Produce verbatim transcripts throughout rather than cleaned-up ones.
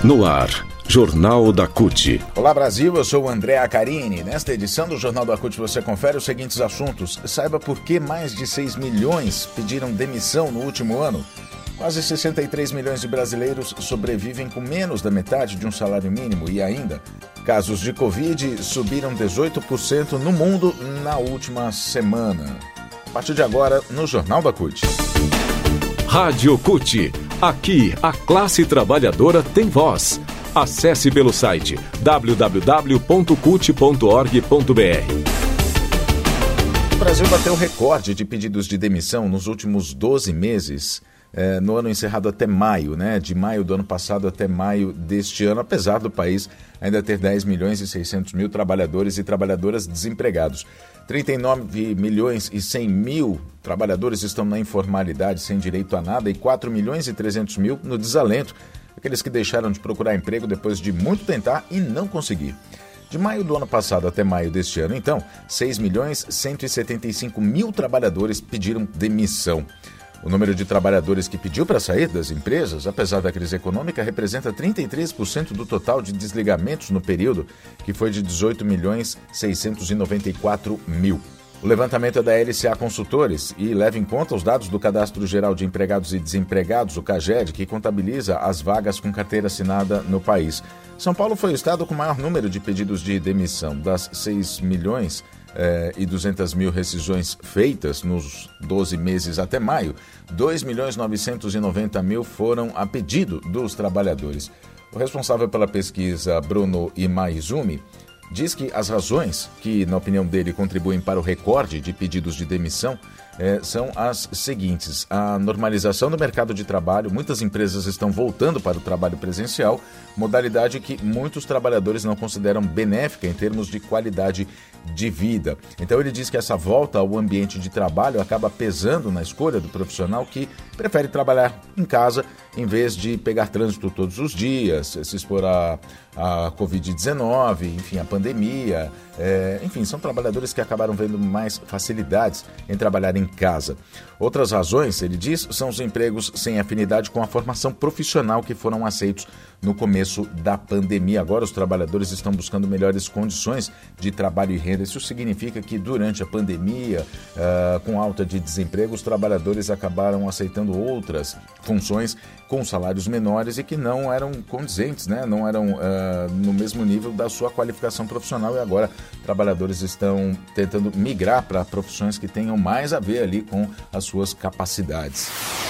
No ar, Jornal da C U T. Olá Brasil, eu sou o André Acarini. Nesta edição do Jornal da C U T você confere os seguintes assuntos. Saiba por que mais de seis milhões pediram demissão no último ano. Quase sessenta e três milhões de brasileiros sobrevivem com menos da metade de um salário mínimo e ainda, casos de Covid subiram dezoito por cento no mundo na última semana. A partir de agora, no Jornal da C U T. Rádio C U T. Aqui, a classe trabalhadora tem voz. Acesse pelo site w w w ponto cult ponto org ponto b r. O Brasil bateu recorde de pedidos de demissão nos últimos doze meses, eh, no ano encerrado até maio, né? De maio do ano passado até maio deste ano, apesar do país ainda ter dez milhões e seiscentos mil trabalhadores e trabalhadoras desempregados. trinta e nove milhões e cem mil trabalhadores estão na informalidade sem direito a nada e quatro milhões e trezentos mil no desalento, aqueles que deixaram de procurar emprego depois de muito tentar e não conseguir. De maio do ano passado até maio deste ano, então, seis milhões cento e setenta e cinco mil trabalhadores pediram demissão. O número de trabalhadores que pediu para sair das empresas, apesar da crise econômica, representa trinta e três por cento do total de desligamentos no período, que foi de dezoito milhões seiscentos e noventa e quatro mil. O levantamento é da L C A Consultores e leva em conta os dados do Cadastro Geral de Empregados e Desempregados, o CAGED, que contabiliza as vagas com carteira assinada no país. São Paulo foi o estado com o maior número de pedidos de demissão. Das seis milhões eh, e duzentas mil rescisões feitas nos doze meses até maio, dois milhões novecentos e noventa mil foram a pedido dos trabalhadores. O responsável pela pesquisa, Bruno Imaizumi, diz que as razões que, na opinião dele, contribuem para o recorde de pedidos de demissão eh, são as seguintes. A normalização do mercado de trabalho, muitas empresas estão voltando para o trabalho presencial, modalidade que muitos trabalhadores não consideram benéfica em termos de qualidade de vida. Então ele diz que essa volta ao ambiente de trabalho acaba pesando na escolha do profissional que prefere trabalhar em casa em vez de pegar trânsito todos os dias, se expor a, a covid dezenove, enfim, a pandemia. É, enfim, são trabalhadores que acabaram vendo mais facilidades em trabalhar em casa. Outras razões, ele diz, são os empregos sem afinidade com a formação profissional que foram aceitos no começo da pandemia. Agora os trabalhadores estão buscando melhores condições de trabalho e renda. Isso significa que durante a pandemia, uh, com alta de desemprego, os trabalhadores acabaram aceitando outras funções com salários menores e que não eram condizentes, né? Não eram uh, no mesmo nível da sua qualificação profissional, e agora trabalhadores estão tentando migrar para profissões que tenham mais a ver ali com as suas capacidades.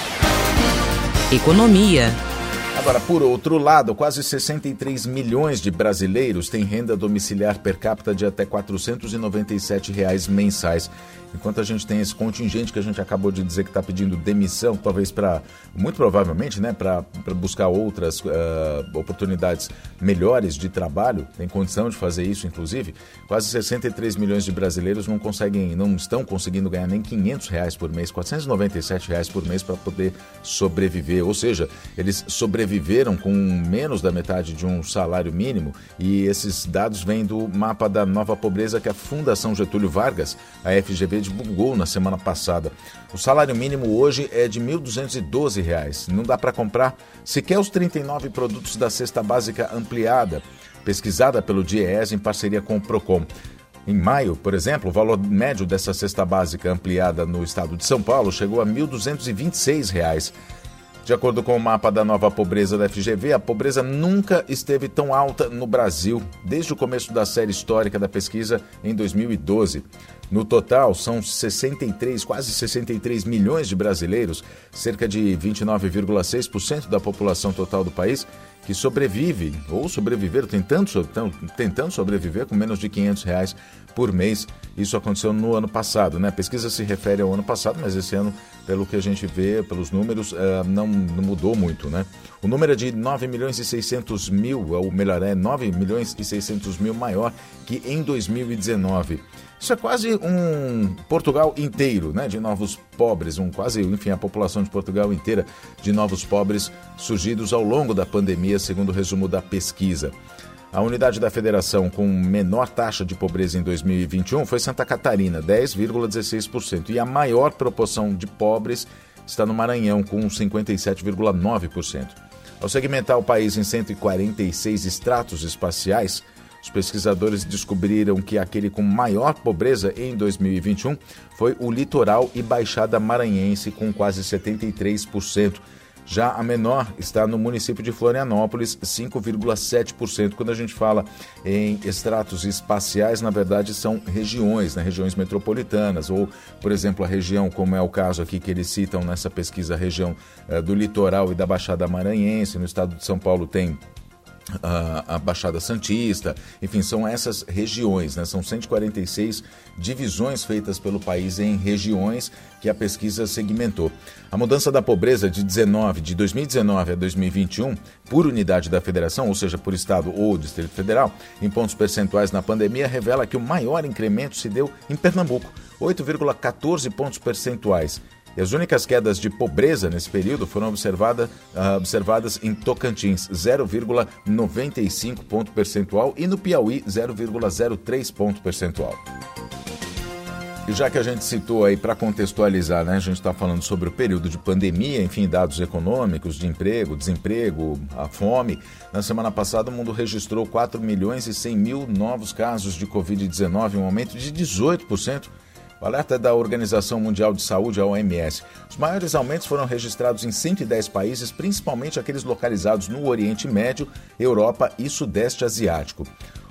Economia. Agora, por outro lado, quase sessenta e três milhões de brasileiros têm renda domiciliar per capita de até quatrocentos e noventa e sete reais mensais. Enquanto a gente tem esse contingente que a gente acabou de dizer que está pedindo demissão, talvez para, muito provavelmente, né, para buscar outras uh, oportunidades melhores de trabalho, tem condição de fazer isso, inclusive, quase sessenta e três milhões de brasileiros não conseguem, não estão conseguindo ganhar nem quinhentos reais por mês, quatrocentos e noventa e sete reais por mês para poder sobreviver. Ou seja, eles sobreviveram com menos da metade de um salário mínimo, e esses dados vêm do mapa da nova pobreza que a Fundação Getúlio Vargas, a F G V, divulgou na semana passada. O salário mínimo hoje é de mil duzentos e doze reais. Não dá para comprar sequer os trinta e nove produtos da cesta básica ampliada, pesquisada pelo DIEESE em parceria com o Procon. Em maio, por exemplo, o valor médio dessa cesta básica ampliada no estado de São Paulo chegou a mil duzentos e vinte e seis reais. De acordo com o mapa da nova pobreza da F G V, a pobreza nunca esteve tão alta no Brasil, desde o começo da série histórica da pesquisa em dois mil e doze. No total, são sessenta e três, quase sessenta e três milhões de brasileiros, cerca de vinte e nove vírgula seis por cento da população total do país, que sobrevivem ou sobreviveram, tentando, tentando sobreviver com menos de quinhentos reais por mês. Isso aconteceu no ano passado, né? A pesquisa se refere ao ano passado, mas esse ano, pelo que a gente vê, pelos números, uh, não, não mudou muito, né? O número é de nove milhões e seiscentos mil, ou melhor, é nove milhões e seiscentos mil maior que em dois mil e dezenove. Isso é quase um Portugal inteiro, né, de novos pobres, um quase, enfim, a população de Portugal inteira de novos pobres surgidos ao longo da pandemia, segundo o resumo da pesquisa. A unidade da federação com menor taxa de pobreza em dois mil e vinte e um foi Santa Catarina, dez vírgula dezesseis por cento, e a maior proporção de pobres está no Maranhão, com cinquenta e sete vírgula nove por cento. Ao segmentar o país em cento e quarenta e seis estratos espaciais, os pesquisadores descobriram que aquele com maior pobreza em dois mil e vinte e um foi o litoral e Baixada Maranhense, com quase setenta e três por cento. Já a menor está no município de Florianópolis, cinco vírgula sete por cento. Quando a gente fala em estratos espaciais, na verdade são regiões, né? Regiões metropolitanas, ou, por exemplo, a região, como é o caso aqui que eles citam nessa pesquisa, a região eh, do litoral e da Baixada Maranhense. No estado de São Paulo tem a Baixada Santista, enfim, são essas regiões, né? São cento e quarenta e seis divisões feitas pelo país em regiões que a pesquisa segmentou. A mudança da pobreza de, dezenove, de dois mil e dezenove a dois mil e vinte e um, por unidade da federação, ou seja, por estado ou Distrito Federal, em pontos percentuais na pandemia, revela que o maior incremento se deu em Pernambuco, oito vírgula quatorze pontos percentuais. E as únicas quedas de pobreza nesse período foram observada, uh, observadas em Tocantins, zero vírgula noventa e cinco ponto percentual, e no Piauí, zero vírgula zero três ponto percentual. E já que a gente citou aí, para contextualizar, né, a gente está falando sobre o período de pandemia, enfim, dados econômicos, de emprego, desemprego, a fome. Na semana passada, o mundo registrou quatro milhões e cem mil novos casos de covid dezenove, um aumento de dezoito por cento. O alerta é da Organização Mundial de Saúde, a O M S. Os maiores aumentos foram registrados em cento e dez países, principalmente aqueles localizados no Oriente Médio, Europa e Sudeste Asiático.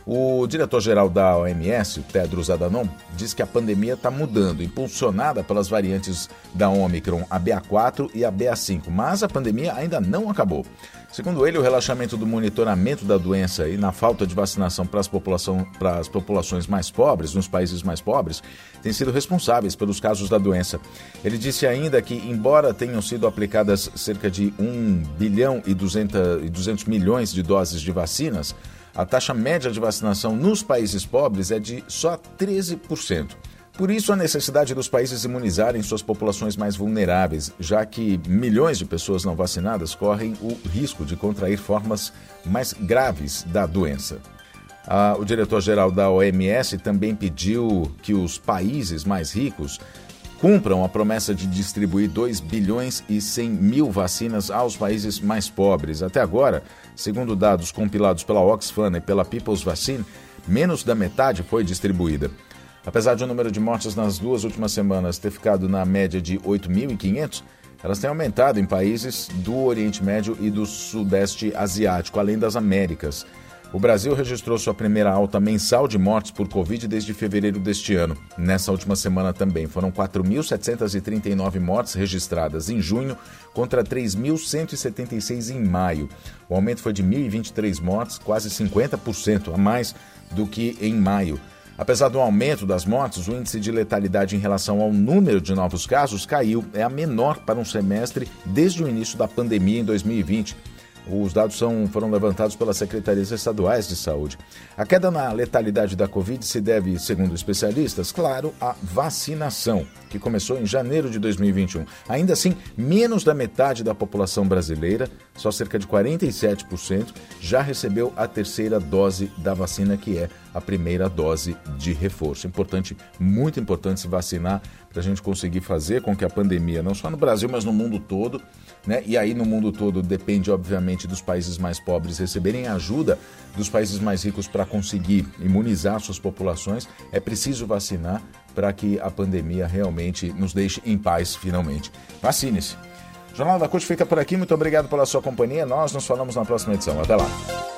O diretor-geral da O M S, Tedros Adhanom, diz que a pandemia está mudando, impulsionada pelas variantes da Ômicron, a B A quatro e a B A cinco, mas a pandemia ainda não acabou. Segundo ele, o relaxamento do monitoramento da doença e na falta de vacinação para as, população, para as populações mais pobres, nos países mais pobres, têm sido responsáveis pelos casos da doença. Ele disse ainda que, embora tenham sido aplicadas cerca de um bilhão e duzentos milhões de doses de vacinas, a taxa média de vacinação nos países pobres é de só treze por cento. Por isso, a necessidade dos países imunizarem suas populações mais vulneráveis, já que milhões de pessoas não vacinadas correm o risco de contrair formas mais graves da doença. Ah, o diretor-geral da O M S também pediu que os países mais ricos cumpram a promessa de distribuir dois bilhões e cem mil vacinas aos países mais pobres. Até agora, segundo dados compilados pela Oxfam e pela People's Vaccine, menos da metade foi distribuída. Apesar de o número de mortes nas duas últimas semanas ter ficado na média de oito mil e quinhentos, elas têm aumentado em países do Oriente Médio e do Sudeste Asiático, além das Américas. O Brasil registrou sua primeira alta mensal de mortes por Covid desde fevereiro deste ano. Nessa última semana também foram quatro mil setecentos e trinta e nove mortes registradas em junho contra três mil cento e setenta e seis em maio. O aumento foi de mil e vinte e três mortes, quase cinquenta por cento a mais do que em maio. Apesar do aumento das mortes, o índice de letalidade em relação ao número de novos casos caiu. É a menor para um semestre desde o início da pandemia em dois mil e vinte. Os dados são, foram levantados pelas secretarias estaduais de saúde. A queda na letalidade da Covid se deve, segundo especialistas, claro, à vacinação, que começou em janeiro de dois mil e vinte e um. Ainda assim, menos da metade da população brasileira, só cerca de quarenta e sete por cento, já recebeu a terceira dose da vacina, que é a primeira dose de reforço. Importante, muito importante se vacinar para a gente conseguir fazer com que a pandemia, não só no Brasil, mas no mundo todo, né? E aí no mundo todo depende, obviamente, dos países mais pobres receberem ajuda dos países mais ricos para conseguir imunizar suas populações. É preciso vacinar para que a pandemia realmente nos deixe em paz, finalmente. Vacine-se. O Jornal da C U T fica por aqui. Muito obrigado pela sua companhia. Nós nos falamos na próxima edição. Até lá.